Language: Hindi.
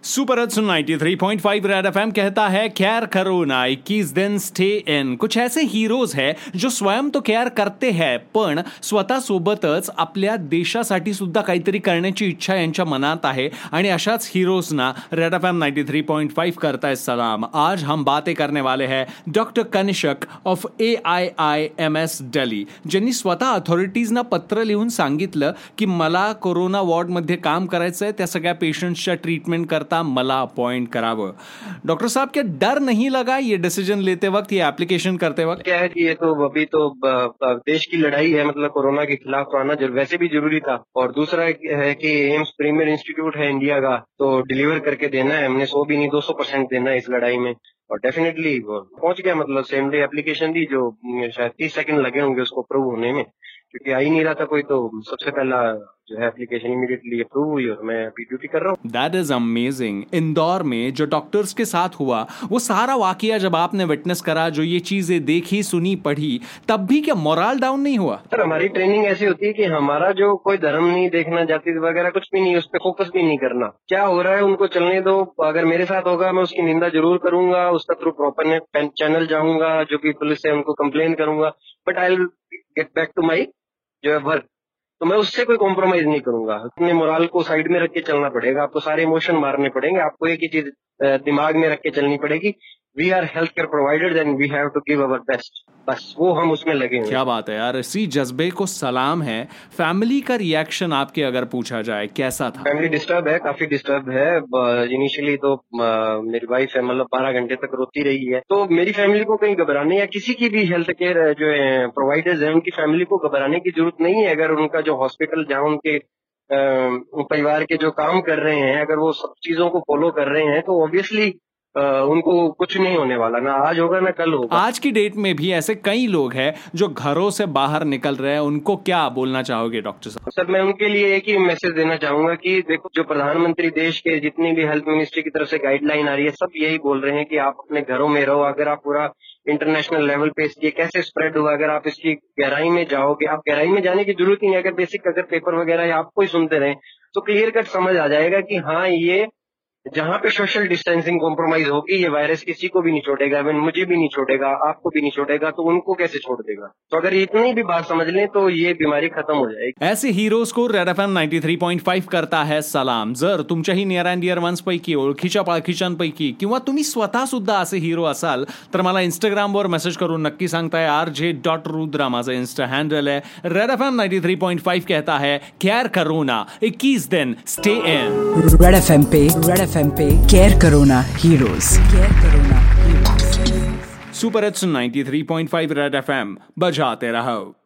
सुपर 93.5 रेड एफएम कहता है केअर करो ना 21 दिन स्टे इन. कुछ ऐसे हीरोज है जो स्वयं तो केअर करते हैं पण स्वतः सोबतच आपल्या देशासाठी सुद्धा काहीतरी करण्याची इच्छा यांच्या मनात आहे आणि अशाच हीरोजना रेड एफएम 93.5 करता है सलाम. आज हम बातें करने वाले हैं doctor Kanishk of AIIMS Delhi, ज्यांनी स्वतः अथॉरिटीजना पत्र लिहून सांगितलं की मला कोरोना वॉर्डमध्ये काम करायचंय, त्या सगळ्या पेशंट्सच्या ट्रीटमेंट करता मला अपॉइंट करावं. डॉक्टर साहब, क्या डर नहीं लगा ये डिसीजन लेते वक्त, ये एप्लीकेशन करते वक्त? क्या है कि ये तो अभी तो देश की लड़ाई है, मतलब कोरोना के खिलाफ तो आना वैसे भी जरूरी था. और दूसरा है कि एम्स प्रीमियर इंस्टीट्यूट है इंडिया का, तो डिलीवर करके देना है हमने. 100 भी नहीं 200% देना है इस लड़ाई में. और डेफिनेटली पहुंच गया, मतलब सेम डे एप्लीकेशन दी, जो शायद 30 सेकंड लगे होंगे उसको अप्रूव होने में, क्योंकि आ ही नहीं रहा था कोई. तो सबसे पहला जो है एप्लीकेशन इमीडिएटली अप्रूव हुई और मैं अभी ड्यूटी कर रहा हूँ. That is amazing. इंदौर में जो डॉक्टर्स के साथ हुआ वो सारा वाकया जब आपने विटनेस करा, जो ये चीजें देखी सुनी पढ़ी, तब भी क्या मोरल डाउन नहीं हुआ? सर, हमारी ट्रेनिंग ऐसी होती है कि हमारा जो कोई धर्म नहीं देखना, जाति वगैरह कुछ भी नहीं, उस पर फोकस भी नहीं करना. क्या हो रहा है उनको चलने दो. अगर मेरे साथ होगा मैं उसकी निंदा जरूर करूंगा, उसका थ्रू प्रॉपर चैनल जाऊंगा, जो कि पुलिस है उनको कंप्लेन करूंगा, but I will get back to my जो है वर्क. तो मैं उससे कोई कॉम्प्रोमाइज नहीं करूंगा. अपने मोरल को साइड में रख के चलना पड़ेगा. आपको सारे इमोशन मारने पड़ेंगे. आपको एक ही चीज दिमाग में रख के चलनी पड़ेगी, we are health care providers and we have to give our best. बस वो हम उसमें लगे हैं. क्या बात है यार, इसी जज्बे को सलाम है. फैमिली का रिएक्शन आपके अगर पूछा जाए कैसा था? फैमिली डिस्टर्ब है, काफी डिस्टर्ब है. इनिशियली तो मेरी वाइफ है, मतलब 12 घंटे तक रोती रही है. तो मेरी फैमिली को कहीं घबराने या किसी की भी हेल्थ केयर जो है प्रोवाइडर्स है उनकी फैमिली को घबराने की जरूरत नहीं है. अगर उनका जो हॉस्पिटल जहाँ उनके परिवार के जो काम कर रहे हैं, अगर वो सब चीजों को फॉलो कर रहे हैं, तो ऑब्वियसली उनको कुछ नहीं होने वाला. ना आज होगा ना कल होगा. आज की डेट में भी ऐसे कई लोग हैं जो घरों से बाहर निकल रहे हैं, उनको क्या बोलना चाहोगे डॉक्टर साहब? सर, मैं उनके लिए एक ही मैसेज देना चाहूंगा कि देखो, जो प्रधानमंत्री देश के जितनी भी हेल्थ मिनिस्ट्री की तरफ से गाइडलाइन आ रही है, सब यही बोल रहे हैं कि आप अपने घरों में रहो. अगर आप पूरा इंटरनेशनल लेवल पे ये कैसे स्प्रेड हुआ, अगर आप इसकी गहराई में जाओगे, आप गहराई में जाने की जरूरत ही नहीं. अगर बेसिक अगर पेपर वगैरह आपको ही सुनते रहे तो क्लियर कट समझ आ जाएगा कि हाँ, ये जहाँ पे सोशल डिस्टेंसिंग कॉम्प्रोमाइज होगी, ये वायरस किसी को भी नहीं छोड़ेगा. इवन मुझे भी नहीं छोड़ेगा, आपको भी नहीं छोड़ेगा, तो उनको कैसे छोड़ देगा? तो अगर इतनी भी बात समझ लें तो ये बीमारी खत्म हो जाएगी. ऐसे हिरोज को रेड एफएम 93.5 करता है सलाम. जर तुमच्याही नियर अँड डिअर वन्स पैकी, ओळखीच्या पाळखीच्यांपैकी किंवा तुम्ही स्वतः सुद्धा असे हिरो असाल तर मला इंस्टाग्रामवर मेसेज करून नक्की सांगताय. RJ.Rudra माझं इंस्टा हँडल आहे. रेड एफएम 93.5 कहता है केअर करो ना 21 दिन स्टे इन. रेड एफएम पे केयर करो ना हीरोज. सुपर 93.5 रेड एफएम बजाते रहो.